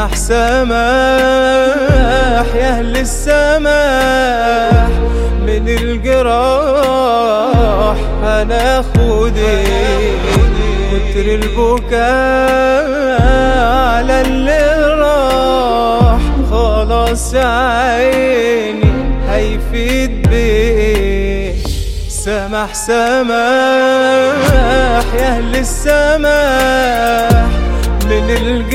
سمح سماح يا أهل السماح، من الجراح هناخد كتر البكاء على اللي راح، خلاص عيني هيفيد بيه. سمح سماح يا أهل السماح، من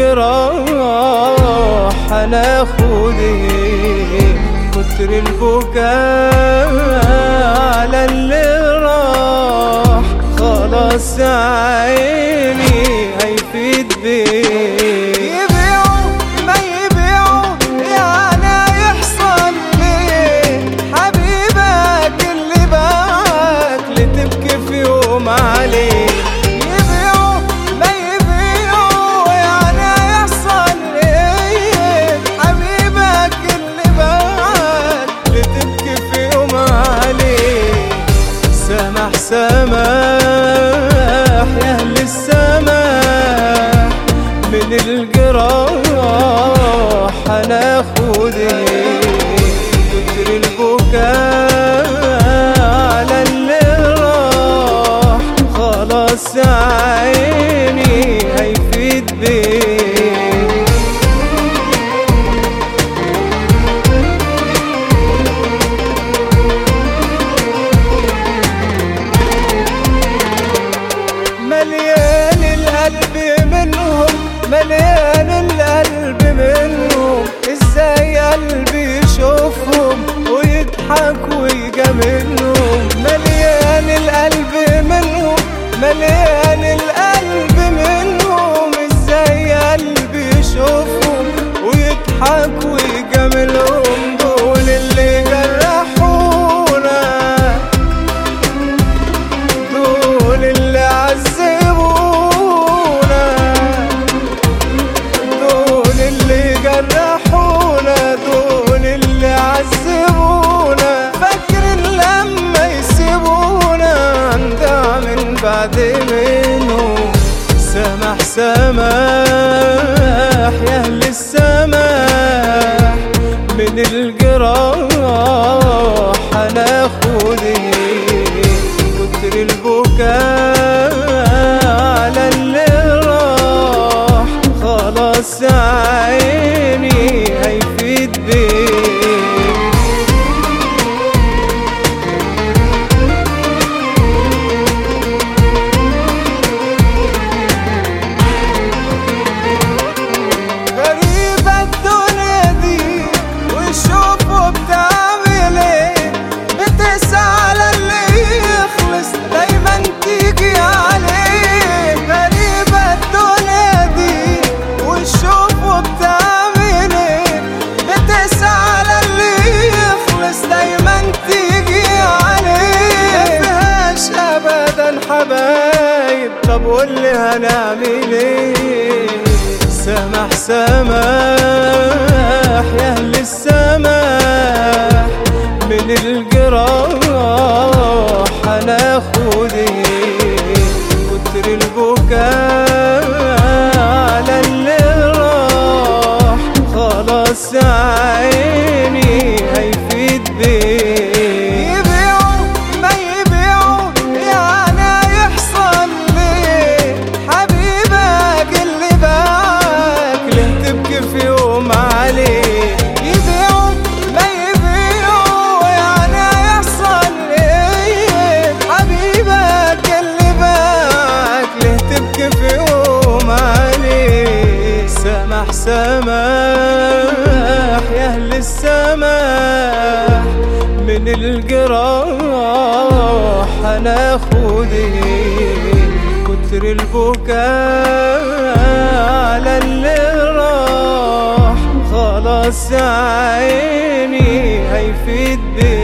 الجراح هناخد كتر البكاء على اللي راح، خلاص عيني هيفيد بيه. يبيعوا ما يبيعوا يعني يحصل ليه؟ حبيبك اللي باعك لتبكي في يوم عليه. يبيعوا ما يبيعوا يعني يحصل ليه؟ حبيبك اللي باعك لتبكي في يوم عليه. سمح سماح يا أهل السماح، من الجراح هناخد كتر البكاء على اللي راح، خلاص عيني هيفيد بيه. مليان القلب منهم، مليان القلب منهم، ازاي قلبي يشوفهم ويضحك ويجاملهم. مليان القلب منهم، مليان القلب منهم، ازاي قلبي يشوفهم ويضحك ويجاملهم. دول اللي جرحونا، دول اللي عذبونا، دول اللي جرحونا، دول اللي عذبونا. فاكرين لما يسيبونا هندع من بعد منهم. سمح سماح يا أهل السماح، من الجراح هناخد كتر البكاء على اللي راح، خلاص عيني هيفيد بيه. غريبة الدنيا دي وشوفوا بتعمل ايه، بتسعى على اللي يخلص دايما تيجي عليه. غريبة الدنيا دي وشوفوا بتعمل ايه، بتسعى على اللي يخلص دايما تيجي عليه. مفيهاش ابدا حبايب، طب قولي هنعمل ايه؟ سمح سماح يا أهل السماح، من الجراح هناخد كتر البكاء على اللي راح، خلاص عيني هيفيد بيه. يبيعوا ما يبيعوا يعني يحصل ليه؟ حبيبك اللي باعك ليه تبكي في يوم عليه. يبيعوا ما يبيعوا يعني يحصل ليه؟ حبيبك اللي باعك ليه تبكي في يوم عليه. سمح سماح يا أهل السماح، من الجراح هناخد كتر البكاء على اللي راح، خلاص عيني هيفيد بيه.